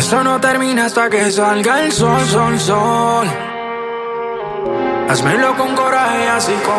Esto no termina hasta que salga el sol, sol, sol. Házmelo con coraje, así con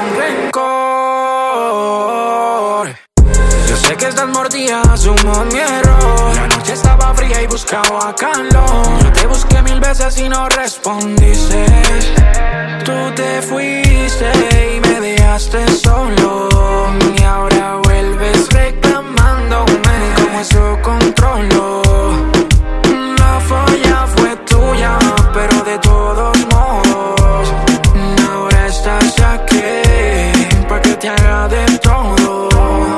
rencor. Yo sé que estás mordida, asumo mi error. La noche estaba fría y buscaba calor. Yo te busqué 1000 veces y no respondiste. Tú te fuiste y me dejaste solo. Y ahora vuelves reclamándome. ¿Cómo eso controlo? La falla fue tuya, pero de todos modos ahora estás aquí, pa' que te haga de todo.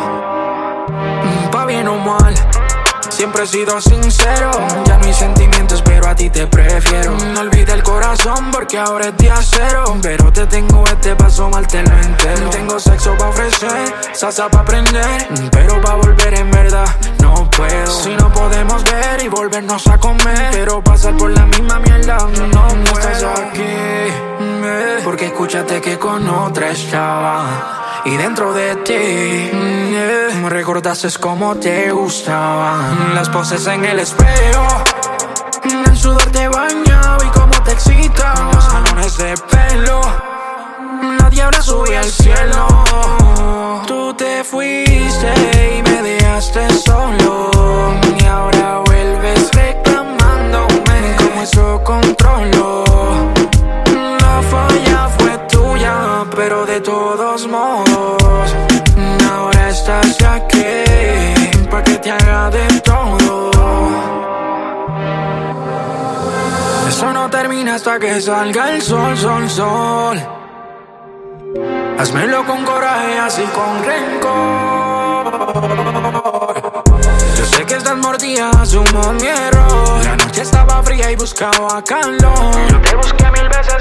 Pa' bien o mal, siempre he sido sincero. Ya no hay sentimientos, pero a ti te prefiero. No olvides el corazón porque ahora es día cero. Pero te tengo este paso mal, te lo entero. Tengo sexo pa' ofrecer, salsa pa' prender, pero pa' volver en verdad no puedo. Si no podemos ver y volvernos a comer, pero pasar por la misma mierda no estás aquí. Porque escúchate que con otra estaba. Y dentro de ti me recordaste como te gustaban las poses en el espejo. El sudor te bañaba y como te excitaba. Los jalones de pelo, la diabla subía al cielo. Tú te fuiste y me dejaste solo. Y ahora vuelves reclamándome. ¿Cómo eso controlo? La falla fue tuya, pero de todos modos ahora estás aquí, pa' que te haga de todo. Eso no termina hasta que salga el sol, sol, sol. Házmelo con coraje, así con rencor. Yo sé que estás mordida, asumo mi error. La noche estaba fría y buscaba calor. Yo te busqué 1000 veces